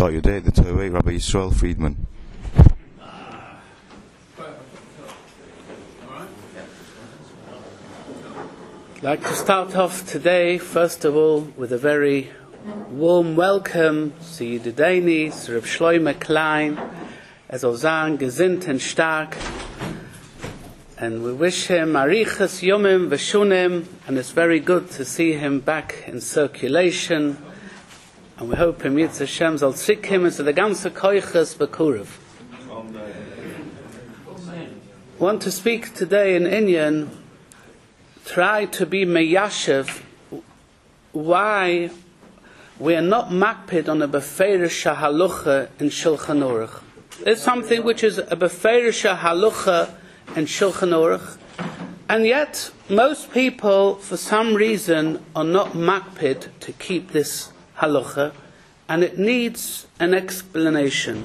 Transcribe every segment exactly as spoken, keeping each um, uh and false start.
Start your day at the Torah, Rabbi Yisrael Friedman. I'd like to start off today, first of all, with a very warm welcome to Yedideni, to Reb Shloime Klein, as Ozan, gesinnt and stark. And we wish him Arichas Yomim Veshunim, and it's very good to see him back in circulation. And we hope him Yitz Hashem zal zik him into the ganze Koiches Bekurev. I want to speak today in Inyan, try to be meyashev, why we are not makpid on a befeirisha halucha in Shulchan Aruch. It's something which is a befeirisha halucha in Shulchan Aruch, and yet most people, for some reason, are not makpid to keep this halucha, and it needs an explanation.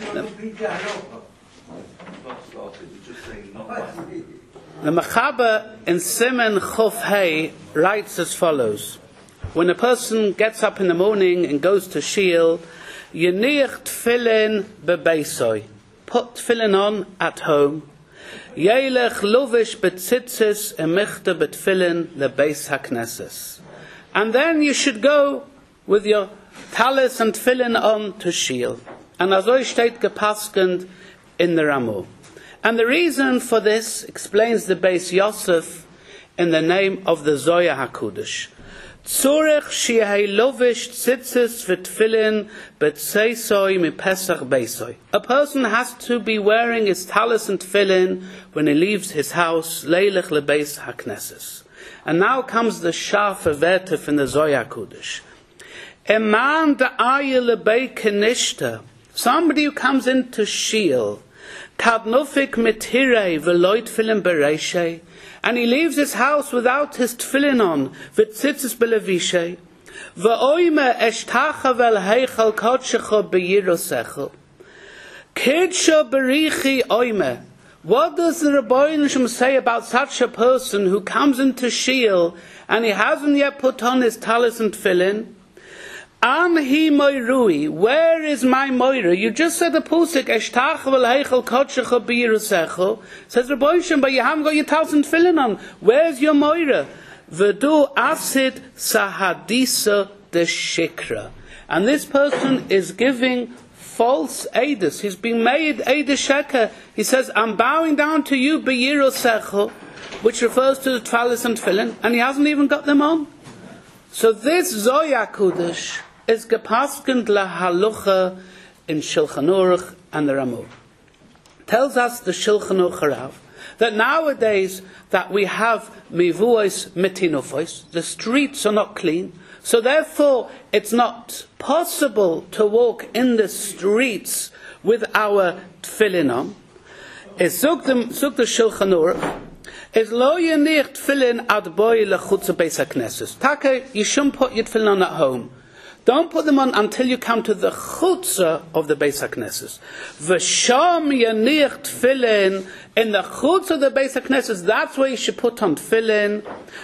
The Mechaber in Siman Chof Hei writes as follows: when a person gets up in the morning and goes to Shiel, Yeniach tefillin bebeisoi, put tefillin on at home. Yelech luvish betzitzis emichte betfillin lebeis hakneses, and then you should go with your talis and tefillin on to Shiel. And azoi steht gepaskend in the Ramah. And the reason for this explains the Beis Yosef in the name of the Zoya HaKudosh. Tzurech shehei lovish tzitzis v'tfilin b'tzeisoi mipesach beisoi. A person has to be wearing his talis and tefillin when he leaves his house, leilech lebeis hakneses. And now comes the Shaf Vertif in the Zoya HaKudosh. A man da'ayeh lebei kenishta, somebody who comes into Shiel, Kadnufik mitirei v'loy tefillin bereishei, and he leaves his house without his tefillin on, v'tzitzis belevishay, v'oime eshtacha vel heichal kodshecho beyirosecho, kidsho berichi oime. What does the Rebbeinu Shem say about such a person who comes into Shiel and he hasn't yet put on his talis and tefillin? An hi moirui, where is my moira? You just said the pusik, eshtach vel heichel kodshecha b'yirusecho. Says Rebbeinu Shem, but you haven't got your talis and tefillin on. Where's your moira? V'du asid sahadisa de shikra. And this person is giving false edus. He's being made edus sheker. He says, I'm bowing down to you b'yirusecho, which refers to the talis and tefillin, and he hasn't even got them on. So this Zoya HaKudosh is gepaskend la halucha in Shulchan Aruch and the Ramah. Tells us the Shulchan Aruch Harav that nowadays that we have mivuos mitinufos, the streets are not clean, so therefore it's not possible to walk in the streets with our tefillin on. It's zog the Shulchan Aruch. Is lo yenich tefillin ad boy lechutz beis hakneses. Taka, you shouldn't put your tefillin on at home. Don't put them on until you come to the chutzah of the Beis HaKnesses. V'sham yenich tefillin, in the chutzah of the Beis HaKnesses, that's where you should put on tefillin.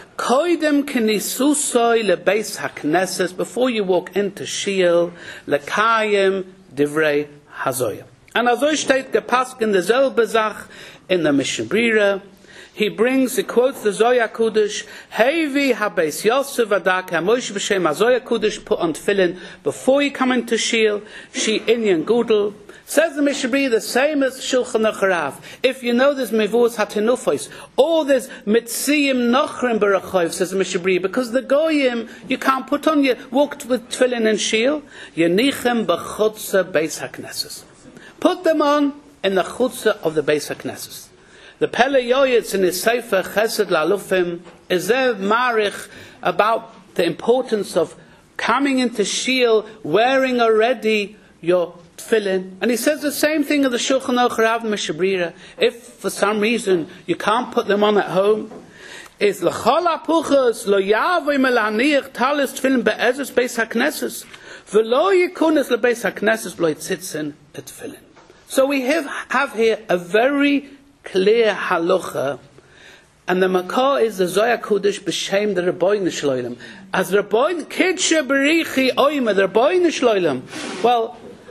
Koidem kenisusoi lebeis HaKnesses, before you walk into Shiel, lekayim divrei hazoya. And azoy steht gepasst in the selbe Zach in the Mishnah Brira. He brings, he quotes the Zoya HaKudosh, Hevi habeis Yosef adak hamosh b'shem haZoya HaKudosh, put on tefillin before you come into Shiel, she inyan gudel. Says the Mishnah Brira, the same as Shulchan Aruch Harav. If you know there's mivus hatinufos, or there's mitziyim nochrim b'rachov, says the Mishnah Brira, because the goyim, you can't put on, you walked with tefillin in Shiel, yenichem b'chutza beis hakneses. Put them on in the chutza of the beis hakneses. The Pele Yoyetz in his Sefer Chesed Lalufim is there marich about the importance of coming into Shiel wearing already your tefillin. And he says the same thing of the Shulchan Aruch Harav and Mishnah Brira. If for some reason you can't put them on at home, is l'chol hapuchas lo yavoi melaniach talis tefillin be'ezus beis hakneses v'lo yikunas lebeis hakneses lo yitzitzin et tefillin. So we have, have here a very clear halacha, and the makar is the Zoya HaKudosh b'shem the Rebbeinu Shloilem. As Rebbeinu Kidshe Berichi Oima, the Rebbeinu Shloilem. Well,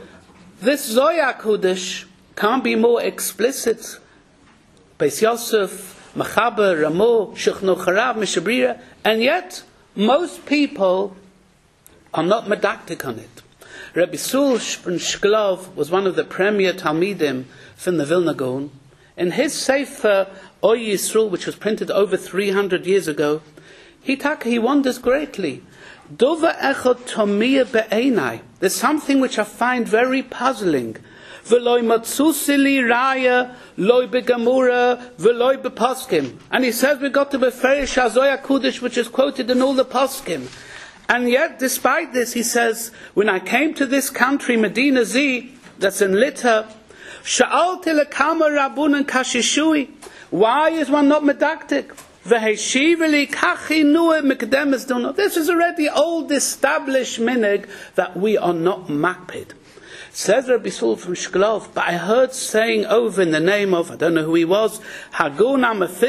This Zohar Kodesh can't be more explicit. Beis Yosef, Machaber, Ramo, Shulchan Aruch, Mishabria, and yet most people are not medactic on it. Rabbi Sul from Shklov was one of the premier Talmidim from the Vilna Gaon. In his Sefer Oy Yisrael, which was printed over three hundred years ago, he tak, he wonders greatly. Dova echad tomia be'enai. There's something which I find very puzzling. V'loi matzusili raya, loi begamura, v'loi beposkim. And he says we got to Beferish HaZohar Kodesh, which is quoted in all the poskim. And yet, despite this, he says, when I came to this country, Medina Z, that's in Lita, Sha'alti lekama rabunan kashishui. Why is one not medactic? V'heshiveli kachi nu'e mikdemes dono. This is already old established minig that we are not makpid. Says Rabbi Sul from Shklov, but I heard saying over in the name of, I don't know who he was, Hagun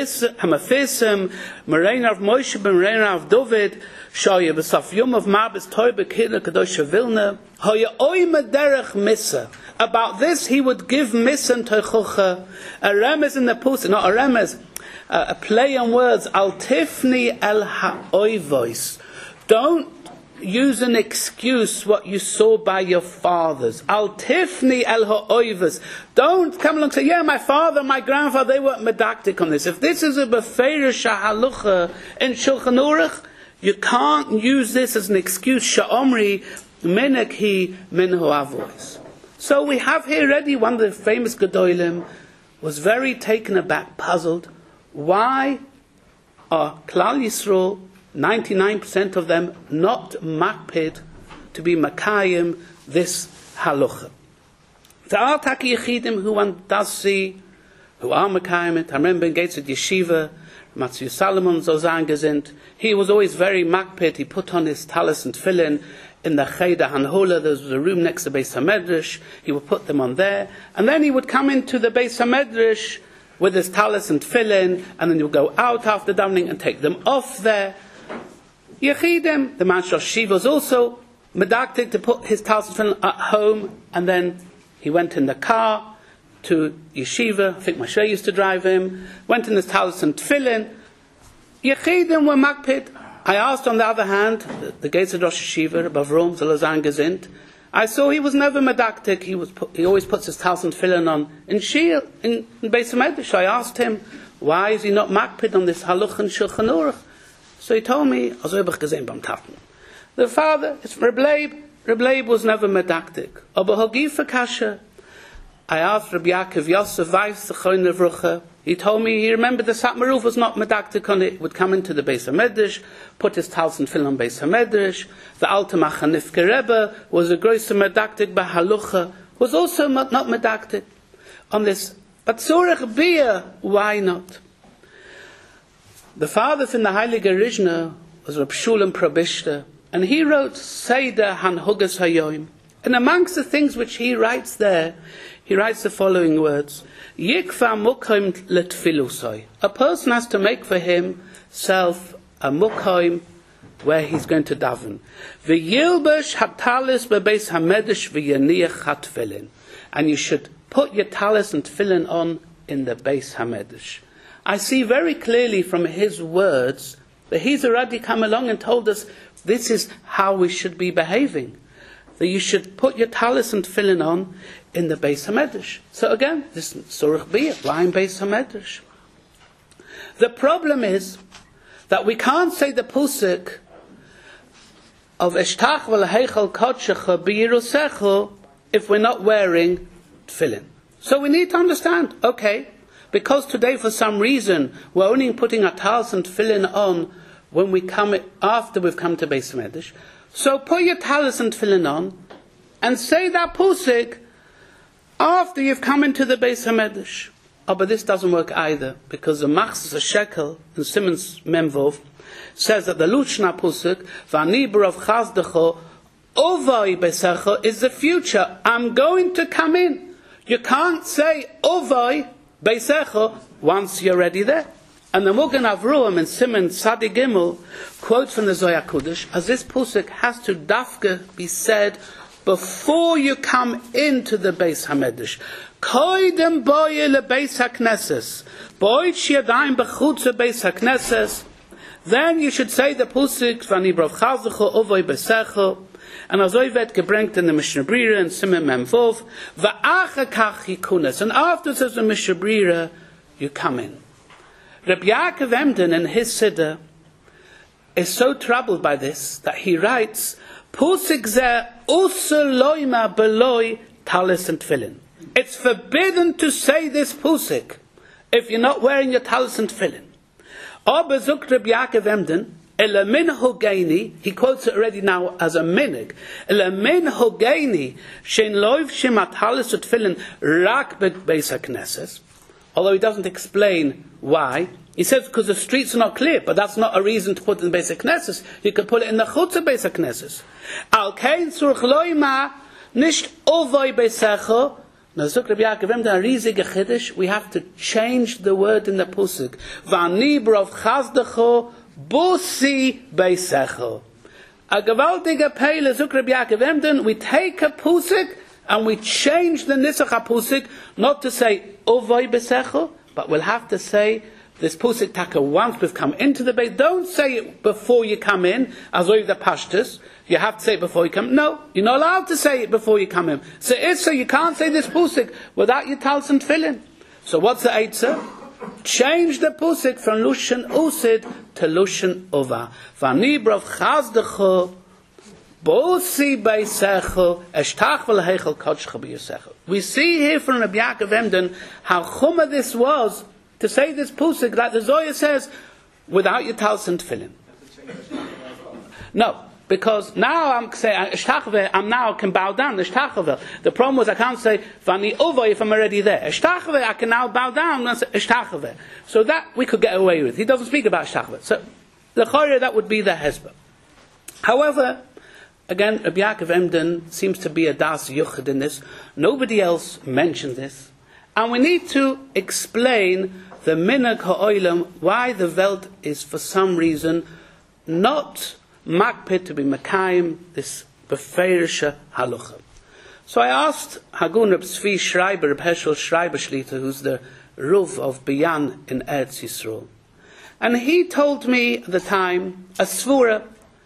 HaMafisim, Morein of Moshe ben Morein of David, Shoya B'Saf Yom of Mabes Toibe Kidla Kadosh Vilna, Hoya Oy Mederech Missa. About this he would give Missa and Teichucha, a remez in the Pusik, not a remez, a, a play on words, Al Tifni El Ha'oivois. Don't use an excuse what you saw by your fathers. Al tifni el ha'oivas. Don't come along and say, yeah, my father, my grandfather, they weren't medactic on this. If this is a beferish halucha in Shulchan Aruch, you can't use this as an excuse. Sha'omri menekhi minhu avois. So we have here already one of the famous Gedolim was very taken aback, puzzled. Why are Klal Yisrael, ninety-nine percent of them, not makpid to be makayim this halacha? There are taki yechidim who one does see, who are makayim it. I remember in Gates at Yeshiva, Matthew Salomon Zozan Gezind, he was always very makpid. He put on his talis and tefillin in the Cheder Hanhola. There was a room next to Beis HaMedrash. He would put them on there. And then he would come into the Beis HaMedrash with his talis and tefillin, and then he would go out after davening and take them off there. Yechidim, the man Rosh Yeshiva, was also medactic to put his talis and tefillin at home, and then he went in the car to Yeshiva. I think Moshe used to drive him. Went in his talis and tefillin. Yechidim were makpid. I asked, on the other hand, the, the gates of Rosh Yeshiva, above Rome, Zalazan Gezind, I saw he was never medactic. He was put, he always puts his talis and tefillin on in Shiel, in, in Beis HaMedrash. I asked him, why is he not makpid on this haluch and Shulchan Aruch? So he told me, the father, it's Reb Leib. Reb Leib was never medactic. Aber Hogifa Kasha. I asked Rabbi Yaakov Yosef Weiss, the Choin Levrucha. He told me he remembered the Satmaruf was not medactic on it. Would come into the Beis HaMedrash, put his talis and tefillin on Beis HaMedrash. The Alter Machanifke Rebbe was a grosser medactic by Halucha, was also not, not medactic on this. But Tzorech Bia, why not? The father from the Heilige Rishna was Reb Shulam Probishta, and he wrote Seder Hanhugas Hayoim. And amongst the things which he writes there, he writes the following words: Yikva mukhaim letfilusai. A person has to make for himself a mukhaim where he's going to daven. V'yilbash hatalis bebeis hamedrash v'yaniach hatfilin. And you should put your talis and tefillin on in the Beis HaMedrash. I see very clearly from his words that he's already come along and told us this is how we should be behaving. That you should put your talis and tefillin on in the Beis HaMedrash. So again, this is Tzorech Bia, why in Beis HaMedrash? The problem is that we can't say the Pusik of Eshtach v'leheichel kodshecha b'yirusecha if we're not wearing tefillin. So we need to understand, okay, because today for some reason we're only putting our talis and tefillin on when we come after we've come to Beis HaMedrash. So put your talis and tefillin on and say that Pusik after you've come into the Beis HaMedrash. Oh, but this doesn't work either, because the Machzis Shekel in Simon's Memvov says that the Luchna Pusik V'ani B'rav Chazdecho Ovai Besecha is the future. I'm going to come in. You can't say Ovai Besecha once you're already there. And the Mugan Avruam in Simon Sadi Gimel quotes from the Zohar Kodesh as this Pusik has to dafka be said before you come into the Beis HaMedrash. Koidem boye le Beis HaKnesses. Boit shiadayim bechutz Beis HaKnesses. Then you should say the Pusik, Vani brav chazecho ovoi besecho. And as wird gebringt in the Mishnah Brira and Simen Mem Vov, va'acha kach yikunas. And after says the Mishnah Brira, you come in. Rabbi Yaakov Emden in his Siddur is so troubled by this that he writes, Pusik zeh usa loima beloi talis and tefillin. It's forbidden to say this Pusik if you're not wearing your talis and tefillin. Aber zuk Rabbi Yaakov Emden, Ela min hogeini, he quotes it already now as a minig. Ela min hogeini, shein loiv shemat talis and tefillin rak beis haknesses. Although he doesn't explain why. He says because the streets are not clear, but that's not a reason to put it in the Beis HaKnesses. You could put it in the Chutz Beis HaKnesses. Al kein tzurich loima nicht ovoi beisecho. Now, Zuk Rabbi Yaakov Emden a riesige Chiddush. We have to change the word in the Pusik. V'ani brov chazdecho busi beisecho. A gewaltige Peile, Zuk Rabbi Yaakov Emden, we take a Pusik and we change the Nisach HaPusik, not to say ovoi beisecho, but we'll have to say this Pusik taka once we've come into the base. Don't say it before you come in, as with the Pashtus. You have to say it before you come. No, you're not allowed to say it before you come in. So it's so you can't say this Pusik without your talis and tefillin. So what's the Eitzah? Change the Pusik from Lushan Usid to Lushan Ova. Vani brav chazdecho bosi beisecho eshtach v'lehechel kodshcha b'yosecho. We see here from Rabbi Yaakov Emden how chumma this was to say this Pusik, like the Zohar says, without your talis and tefillin. No, because now I'm saying, I'm now can bow down, the Ishtachave. The problem was I can't say, Vani Ova if I'm already there. Ishtachave, I can now bow down and say Ishtachave. So that we could get away with. He doesn't speak about Ishtachave. So, the Choreh, that would be the Hezbollah. However, again, Rabbi Yaakov Emden seems to be a Das Yuchad in this. Nobody else mentioned this. And we need to explain the minhag ha'olam, why the Welt is for some reason not makpid to be mekayim this befeirische halacha. So I asked Hagun Reb Tzvi Schreiber, Reb Heschel Schreiber Shlita, who's the Ruv of Biyan in Eretz Yisrael, and he told me at the time a svura.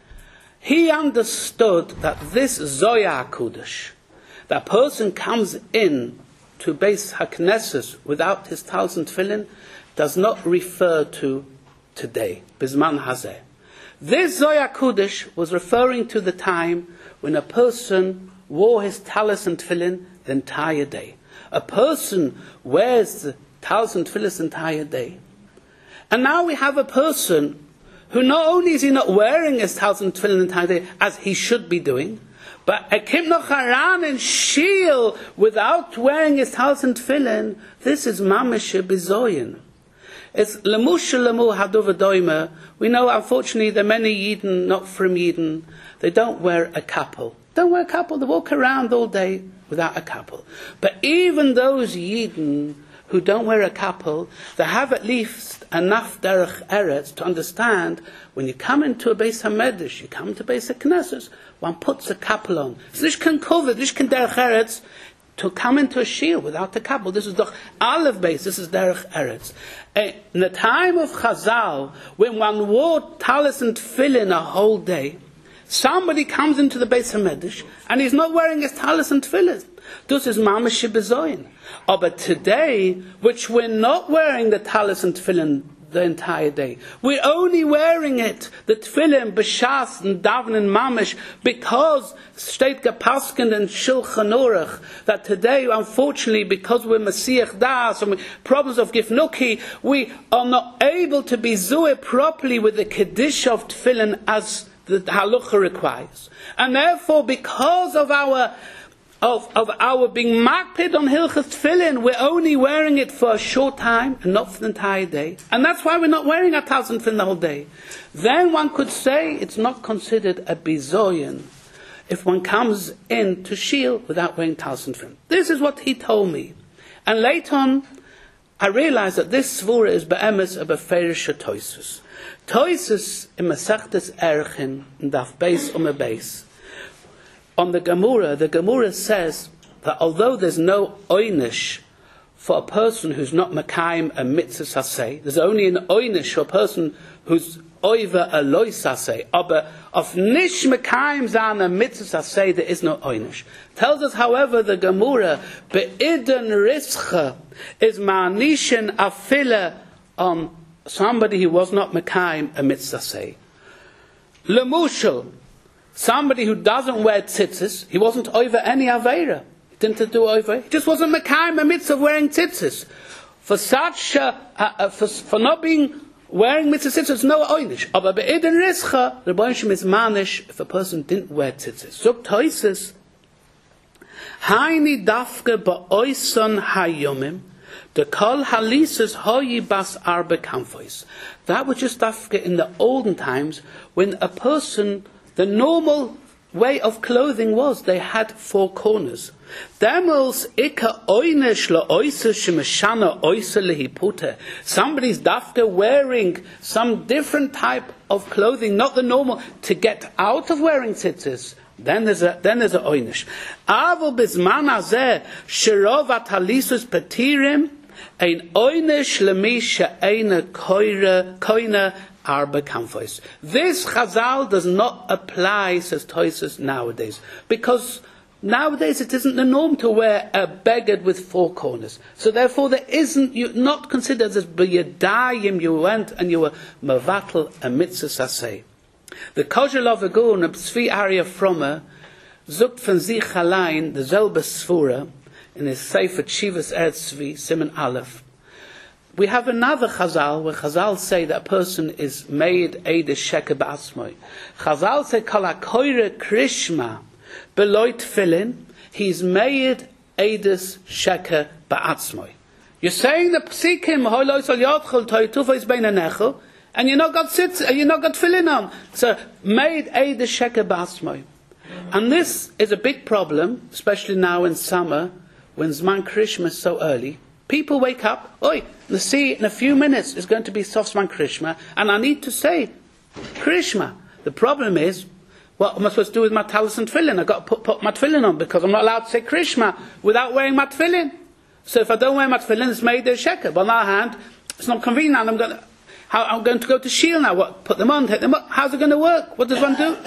He understood that this Zoya Kudosh, that person comes in to Beis HaKnesses without his talis and tefillin, does not refer to today, Bizman Hazeh. This Zoya Kudosh was referring to the time when a person wore his talis and tefillin the entire day. A person wears the talis and tefillin the entire day. And now we have a person who not only is he not wearing his talis and tefillin the entire day, as he should be doing, but a kim noch haran and shiel without wearing his talis and tefillin, this is mamish bizoyin. It's lemush lemu hadovadoyma. We know, unfortunately, there are many Yidden, not from Yidden, they don't wear a kappel. Don't wear a kappel. They walk around all day without a kappel. But even those Yidden who don't wear a kappel, they have at least enough derech eretz to understand when you come into a Beis HaMedrash, you come to Beis HaKnesses, one puts a kappel on. So this can cover, this can derech eretz to come into a shield without the kappel. This is the Aleph base, this is derech eretz. In the time of Chazal, when one wore talis and tefillin a whole day, somebody comes into the Beis HaMedrash and he's not wearing his talis and tefillin. This is mamash bezoyin. Oh, but today, which we're not wearing the talis and tefillin the entire day, we're only wearing it, the tefillin, b'shas, and daven and mamish, because state gepasken and shulchan aruch, that today, unfortunately, because we're Masiach Das and problems of gifnuki, we are not able to be zueh properly with the kedusha of tefillin as the halacha requires. And therefore, because of our Of, of our being makpid on Hilchas Tefillin, we're only wearing it for a short time and not for the entire day. And that's why we're not wearing our talis and tefillin the whole day. Then one could say it's not considered a bizoyin if one comes in to shield without wearing talis and tefillin. This is what he told me. And later on, I realized that this svura is be'emes a befeirische toisus. Toisus in Masechtes Erchin, in Daf Beis um a Beis. on the Gemara, the Gemara says that although there's no oynish for a person who's not Mekayim a mitzvah saseh, there's only an oynish for a person who's over a loy saseh, but of nish Mekayim zan a mitzvah saseh, there is no oynish. Tells us, however, the Gemara, be'idon rischa is ma'anishin afila on somebody who was not Mekayim a mitzvah saseh. Lemushal, somebody who doesn't wear tzitzis, he wasn't over any aveira. He didn't do over. He just wasn't Mekayim a mitzvah wearing tzitzis. For such, uh, uh, for, for not being wearing mitzvah tzitzis, no oynish. But be'idin rischa, the Rebbeinu is manish if a person didn't wear tzitzis. Zok toises, haini dafke ba'oison hayomim, the kol halises hoyi bas arbe kamfois. That was just dafke in the olden times when a person, the normal way of clothing was they had four corners. Demels ika oynish la oisa shemeshana oisa lehipute. Somebody's dafka wearing some different type of clothing, not the normal, to get out of wearing tzitzis. Then there's a then there's a oynish. Avo bizman hazeh shirov atalisus petirim ein oynish lemi she'eina koira koina. Arba kamfois. This Chazal does not apply, says Tosfos, nowadays, because nowadays it isn't the norm to wear a beged with four corners. So therefore, there isn't, you not considered as b'yadayim you went and you were mavatal a mitzvah saseh. The Kosher Lovagun of Tzvi Arya Frommer zukt von sich allein the selbe Sfura in his Sefer Tshivas Eretz Tzvi Siman Aleph. We have another Chazal where Chazal say that a person is made Eides Sheker Ba'atzmoi. Chazal say Kol HaKoire Krishma Beloy Tefillin, he's made Eides Sheker Ba'atzmoi. You're saying the Psikim Holo Sol Yotchel Toytufa is Bein Anechel, and you not got sitz, you not got Tefillin on. So made Eides Sheker Ba'atzmoi. And this is a big problem, especially now in summer when Zman Krishma is so early. People wake up, oi, the see in a few minutes is going to be Sofsman Krishma, and I need to say Krishma. The problem is, what am I supposed to do with my talis and tefillin? I've got to put, put my tefillin on because I'm not allowed to say Krishma without wearing my tefillin. So if I don't wear my tefillin, it's made their sheker. But on the other hand, it's not convenient, and I'm going to, how, I'm going to go to Shiel now. What? Put them on, take them up. How's it going to work? What does one do?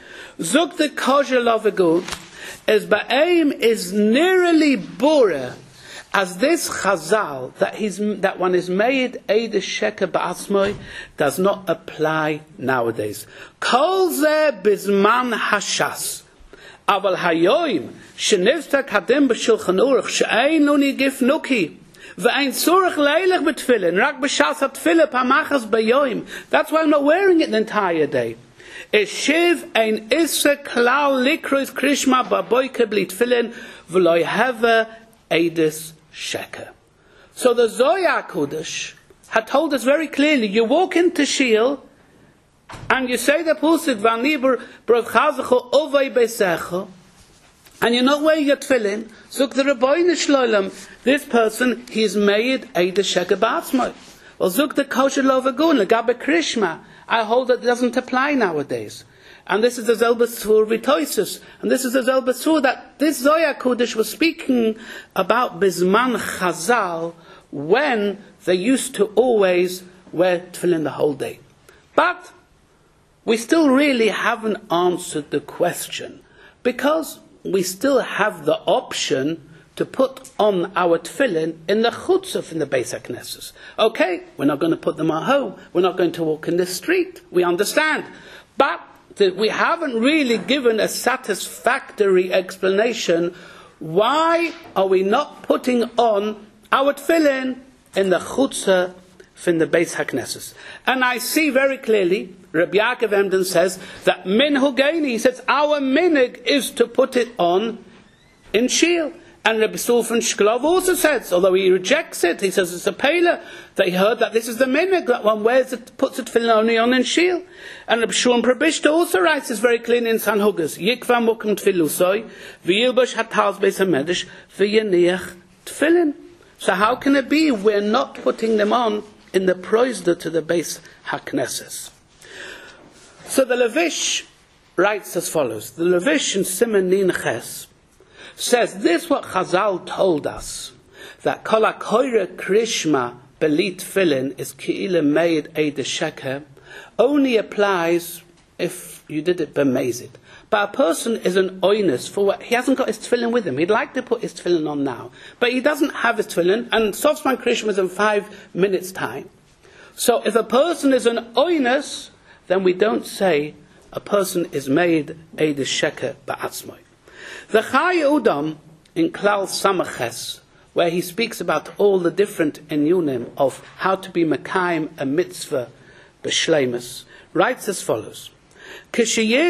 Zuk the kosher lovagu is ba'aim is nearly bora. As this Chazal, that, he's, that one is made Eides Sheker Ba'atzmoi, does not apply nowadays. Kol zeh bizman hashas. Aval hayoim, shenivta kadim b'shulchan aruch, she'ein nuni gif nuki, ve'ein tzurich leilich b'tfilin, rak b'shas ha'tfilin pa'machas b'yoim. That's why I'm not wearing it the entire day. Eshiv ein isse klal likrois krishma ba'boike b'li tfilin, v'loi heve Eides Sheker. So the Zohar Kodesh had told us very clearly, you walk into Shiel and you say the Pusik Vanibur Bravchazacho Ovei Beisecho and you're not wearing your tefillin, so the Rebbeinu Shloim, this person, he's made Eides Sheker Ba'atzmoi. Well, Zuk the Kosher Lovagun, Legabe Krishma, I hold that it doesn't apply nowadays. And this is the Zelbasur Vitoisus. And this is the Zelbasur that this Zohar Kodesh was speaking about Bizman Chazal when they used to always wear tefillin the whole day. But we still really haven't answered the question because we still have the option to put on our tefillin in the chutzah in the Beis HaKnesses. Okay, we're not going to put them at home. We're not going to walk in the street. We understand. But that we haven't really given a satisfactory explanation. Why are we not putting on our tefillin in the chutzah in the Beis HaKnesses? And I see very clearly, Rabbi Yaakov Emden says that min hugeini, he says our minig is to put it on in Shiel. And Rabbi Sulfan Shklov also says, although he rejects it, he says it's a pela. They heard that this is the minig, that one wears it, puts it only on in Shiel. And Rabbi Shmuel Probishta also writes this very clearly in Sanhugas. Yikva mukim tfilusoi, v'yilbash hatals beis hamedish, v'yaniach tfilin. So how can it be we're not putting them on in the proizda to the Beis HaKnesses? So the Levish writes as follows. The Levish in Siman Nin Ches says this what Chazal told us, that Kol HaKoire Krishma Belit Tefillin is Ki'ila Meid Eid Sheker, only applies if you did it b'mezid. But a person is an oinus for what he hasn't got his tefillin with him. He'd like to put his tefillin on now, but he doesn't have his tefillin, and Sofsman Krishma is in five minutes' time. So if a person is an oinus, then we don't say a person is made Eid Sheker ba'atzmai. The Chai Udam in Klal Samaches, where he speaks about all the different inyunim of how to be mekayim a mitzvah b'shleimus, writes as follows. When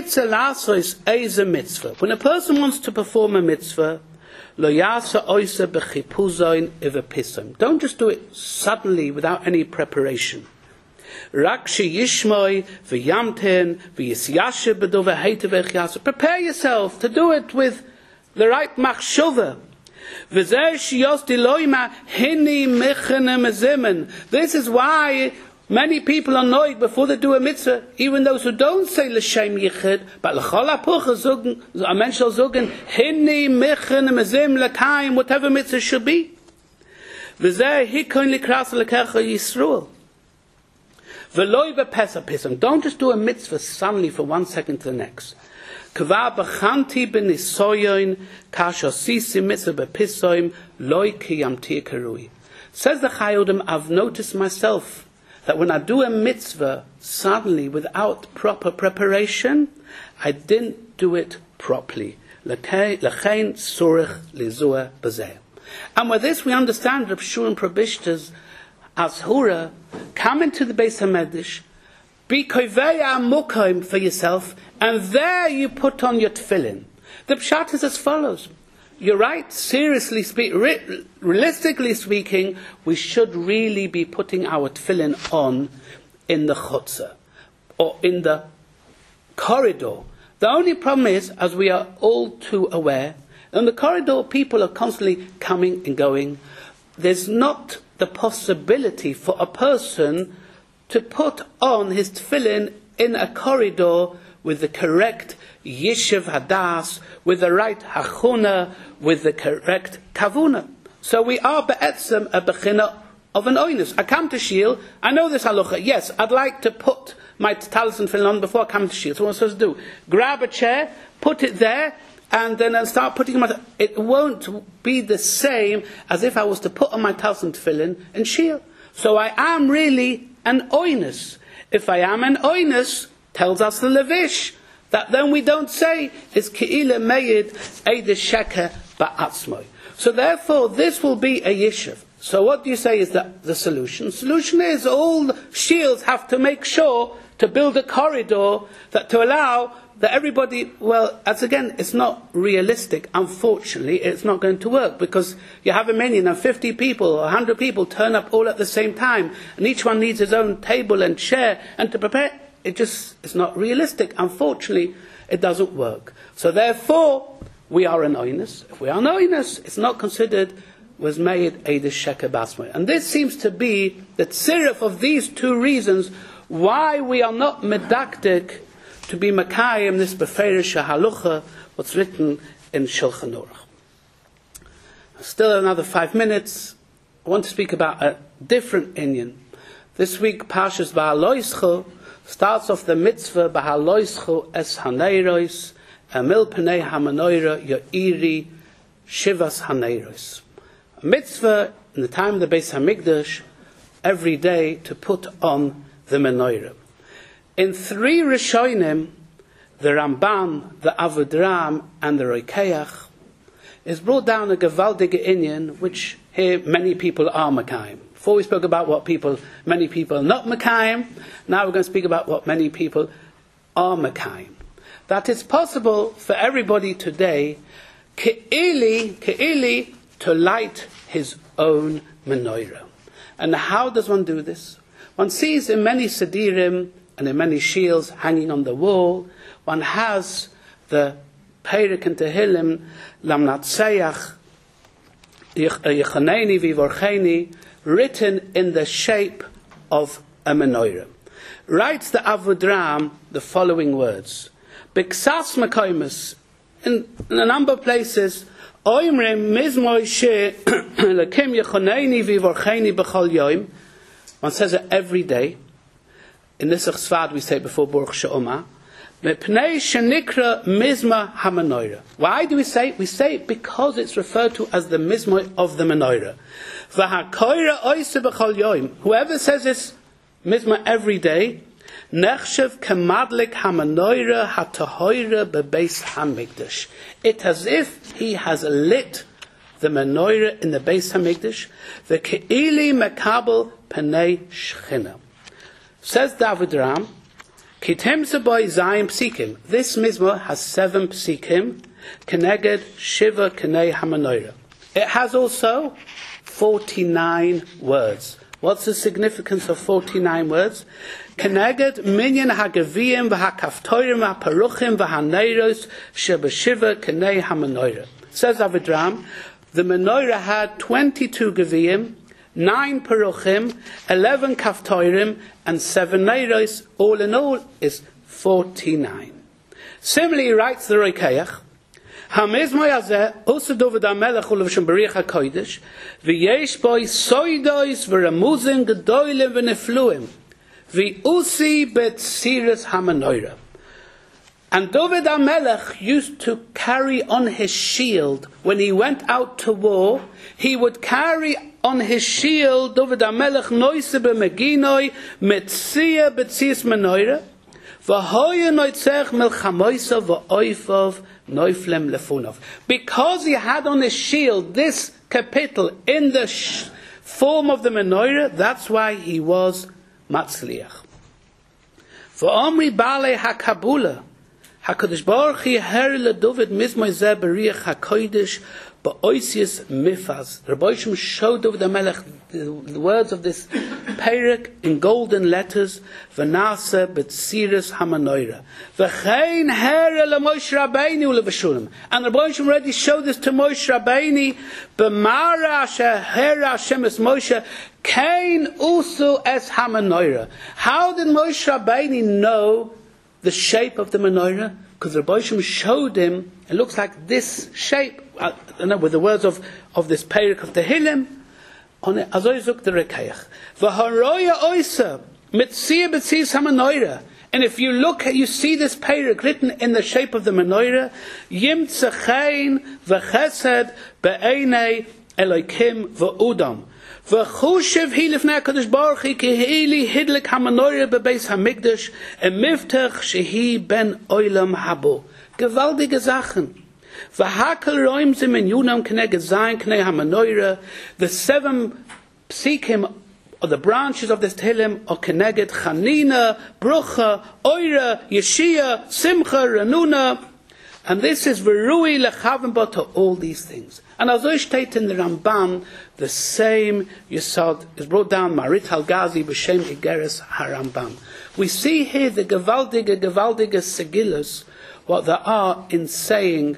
a person wants to perform a mitzvah, don't just do it suddenly without any preparation. Prepare yourself to do it with the right machshava. This is why many people are annoyed before they do a mitzvah, even those who don't say l'shem yichid, but l'chol ha'pucha zogen, a mensch shall zogen, hinni michen mezim l'kaim, whatever mitzvah should be. V'zeh hikon likras l'kecha Yisrael. V'loi b'pesa pisam. Don't just do a mitzvah suddenly for one second to the next. Kva b'chanti b'nisoyon kasha sisi mitzvah b'pisoyim loi kiyamti karui. Says the Chai Udam, I've noticed myself that when I do a mitzvah suddenly without proper preparation, I didn't do it properly. L'chein surich lizua b'zeh. And with this we understand Reb Shimon Probishta's Azhura, come into the Beis HaMedrash, be koveya mukaim for yourself, and there you put on your tefillin. The pshat is as follows. You're right, seriously speaking, re- realistically speaking, we should really be putting our tefillin on in the chutzah, or in the corridor. The only problem is, as we are all too aware, in the corridor people are constantly coming and going. There's not the possibility for a person to put on his tefillin in a corridor with the correct yishuv hadas, with the right hachuna, with the correct kavuna. So we are be'etzem a bechina of an oinus. I come to shiel, I know this halacha. Yes, I'd like to put my talis and tefillin on before I come to shiel. So what am I supposed to do? Grab a chair, put it there, and then I'll start putting my... It won't be the same as if I was to put on my talis and tefillin and shiel. So I am really an oinus. If I am an oinus, tells us the Levish, that then we don't say is Ke'ila Meyid Eid Sheker Ba'atzmoi. So therefore this will be a yishuv. So what do you say is the, the solution? The solution is all the shields have to make sure to build a corridor that to allow that everybody, well, as again, it's not realistic. Unfortunately, it's not going to work because you have a million and fifty people or a hundred people turn up all at the same time, and each one needs his own table and chair and to prepare. It just is not realistic. Unfortunately, it doesn't work. So therefore, we are an oinus. If we are an oinus, it's not considered was made Eidish Sheker Basmai. And this seems to be the tzirif of these two reasons why we are not medakdik to be makayim this beferish halucha, what's written in Shulchan Aruch. Still another five minutes. I want to speak about a different inyan. This week, Parshas Ba'aloischo starts off the mitzvah Ba'aloischo es haneiros emil pnei hamanoira yo'iri shivas haneiros. A mitzvah in the time of the Beis Hamikdash every day to put on the menorah. In three Rishonim, the Ramban, the Avudraham, and the Rokeach, is brought down a Gevaldige Inyan, which here many people are Makayim. Before we spoke about what people, many people are not Makayim, now we're going to speak about what many people are Makayim. That it's possible for everybody today, Ke'ili, Ke'ili, to light his own menorah. And how does one do this? One sees in many Sedirim and in many shields hanging on the wall, one has the Perek and Tehillim, Lamnatseach, Yechaneni Vivorcheni, written in the shape of a menorah. Writes the Avudraham the following words: Biksas Makaimus, in, in a number of places, Oimrim Mizmoi She Lakim Yechoneini Vivorcheni B'chol Yoim. One says it every day. In Nisach Svad we say it before Baruch She'oma. Mepnei Shenikra Mizma HaMenorah. Why do we say it? We say it because it's referred to as the Mizma of the Menorah. V'hakoira Oise B'chol Yoim. Whoever says this Mizma every day, Nechshev Kemadlik HaMenorah HaTahoira Bebeis HaMikdash. It's as if he has lit the menorah in the Beis HaMikdash. The Ke'ili Mekabel Penei Shechina. Says David Ram, Kitem Sabai Zayim Psikim. This Mizmah has seven Psikim, Keneged Shiva Kenei HaMenorah. It has also forty-nine words. What's the significance of forty-nine words? Keneged Minyan HaGaviyim v'HaKaftorim HaParuchim v'HaNeiros Shebeshiva Kenei HaMenorah. Says David Ram, the menorah had twenty-two Gaviyim, nine Paruchim, eleven Kaftorim, and seven Neiros. All in all is forty-nine. Similarly, he writes the Rekeach, Hamizmai Hazeh, also David HaMelech u'levshon Bariach HaKodesh, v'yesh boi soidois v'ramuzim gedolim v'nefluim, v'usi betziras HaMenorah. And David HaMelech used to carry on his shield, when he went out to war, he would carry on his shield, David HaMelech noise b'meginoi, metzia betzias menorah, v'hoya noitzech melchamoisa v'oifov noiflem lefunov. Because he had on his shield this capital in the sh- form of the menorah, that's why he was matzliach. V'omri bale hakabula, HaKadosh Baruch Hu her le David mizmoi zeh b'riach HaKodesh ba'oisius mifaz. Rabbi Shem showed David HaMelech the, the words of this Perek in golden letters, v'nasa b'tziras HaMenorah. V'chein her le Moshe Rabbeinu u'leveshulim. And Rabbi Shem already showed this to Moshe Rabbeinu, b'mara asher her Hashem es Moshe, kein usu es HaMenorah. How did Moshe Rabbeinu know the shape of the menorah? Because the Rebbe Shem showed him, it looks like this shape, I don't know, with the words of, of this Perek of Tehillim, on it, Azoizuk the Rekeach. V'haroya oisa, mitzia b'tzias ha-menorah. And if you look at, you see this Perek written in the shape of the menorah, Yim tzechein v'chesed be'einei Elokim v'udam. V'chushev hi lifnei HaKadosh Baruch Hu kehili hidlik ha-menorah bebeis ha-mikdash emiftach shehi ben oilam habo. Gewaltige Sachen. V'hakel roim zim in yunam keneged zayin knei ha-menorah. The seven psikim, or the branches of this Tehillim, are keneged Chanina, Brucha, Oira, Yeshia, Simcha, Ranuna. And this is Verui lechavenba to all these things. And as I state in the Ramban, the same Yesod is brought down Marit Halgazi b'Shem Igeres HaRambam. We see here the gewaldige, gewaldige segillas, what there are in saying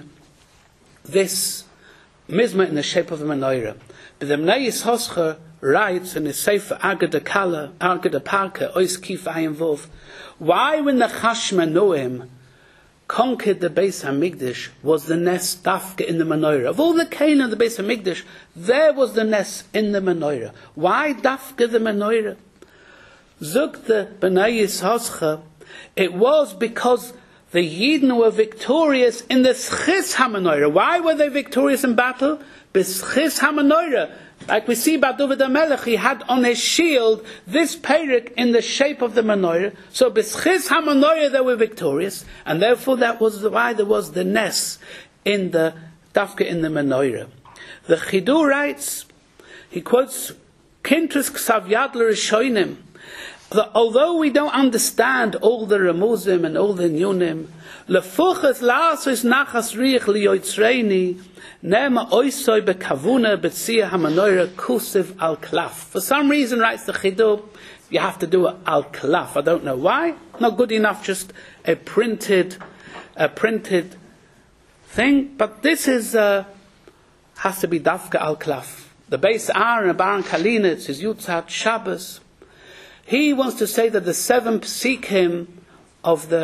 this mizmah in the shape of a menorah. But the Mnei Yishoschar writes in his Sefer Agada Kala, Agada Parka, Ois Kif Ayin Vov, why when the Chashmonaim conquered the Beis HaMikdash was the nest dafka in the menorah. Of all the Kain of the Beis HaMikdash, there was the nest in the menorah. Why dafka the menorah? Zuk the B'nai Yishoschar, it was because the Yidden were victorious in the Schis HaMenorah. Why were they victorious in battle? B'Schis HaMenorah. Like we see about David HaMelech, he had on his shield this Perek in the shape of the menorah. So b'schis ha-menorah they were victorious, and therefore that was why there was the nes in the dafka in the menorah. The Chidur writes, he quotes Kintus Ksav Yad L'Rishonim, that although we don't understand all the Ramuzim and all the Nyunim, lefuchas la'asos nachas riach liyotzreini nema oisoi bekavuna betzia ha-menorah kusiv al klaf. For some reason, writes the Chidur, you have to do it al klaf. I don't know why. Not good enough, just a printed, a printed thing. But this is uh, has to be dafka al klaf. The base Aaron, Baron Kalinitz, is Yutzat Shabbos. He wants to say that the seven psikim of the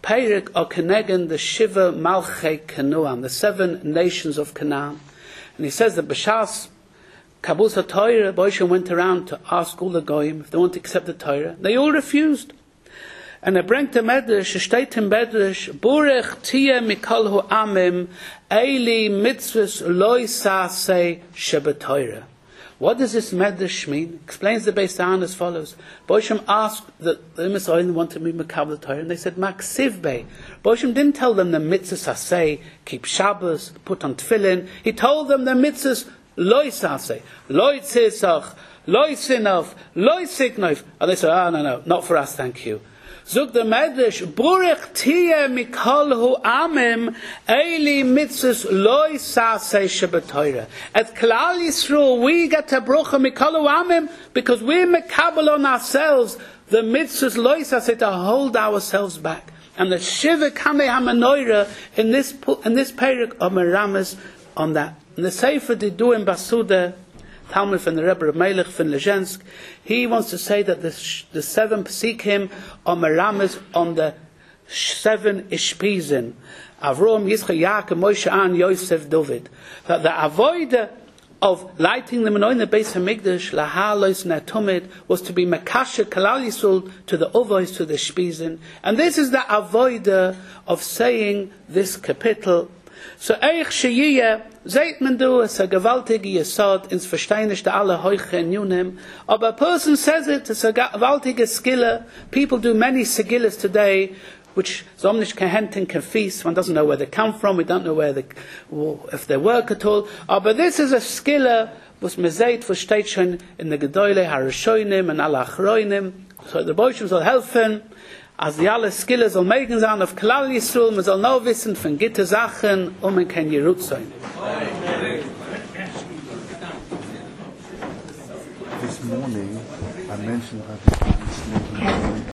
Peirik or Kenegen, the Shiva Malchei Kenuam, the seven nations of Canaan. And he says that B'Shas Kabul HaTorah, Boisham went around to ask all the Goyim if they want to accept the Torah. They all refused. And er bringt der Medrash, er steht im Medrash, Burech tia mikol hu amim, eili mitzvahs loi sasei shebetoira. What does this Medrash mean? Explains the Beis Ha'an as follows. Boisham asked that the Israel wanted to be Makabel the Torah, and they said, Maksiv Bey. Boisham didn't tell them the mitzvahs asay, keep Shabbos, put on tefillin. He told them the mitzvahs loi sasei, loi tzisach, loi sinov, loi siknoif. And they said, ah, oh, no, no, not for us, thank you. Zug the Medrash, Burech tia mikol hu amim, eili mitzvahs loi sasei shebetoira. At Klal Yisrael, we get a brucha mikol hu amim because we're mekabel on ourselves the mitzvahs loi sasei to hold ourselves back. And the Shiva Kamei HaMenoira in this in this parak of Meramas on that. And the Sefer did do in Basuda, Talmud from the Rebbe of Melech from Lezhensk, he wants to say that the, the seven psikim are meramas on the seven ishpizin. Avrom, Yitzchak, Yaakov, Moshe, An, Yosef, David. That the avoider of lighting the menorah in the Beis Hamikdash, Lahalois Natumid, was to be Makasha Kalal Yisrael to the Ovois, to the Shpizin. And this is the avoider of saying this capital. So Eich Sheyiyah, Zeit man du, es a gewaltige Yesod, ins Versteinigte alle Heuche in Yunim. Aber a person says it, it's a gewaltige Skille. People do many Sigillas today, which Zomnish Kehenten Kefis, one doesn't know where they come from, we don't know where they, if they work at all. Aber this is a Skille, was Mezeit versteht schon in the Gedoyle Harashoinim and Al Achroinim. So the Boishim soll helfen, als die alle Skille soll megen sein auf Klal Yisrael, man soll noch wissen von gitte Sachen, und man kann Jerut sein. This morning, I mentioned I was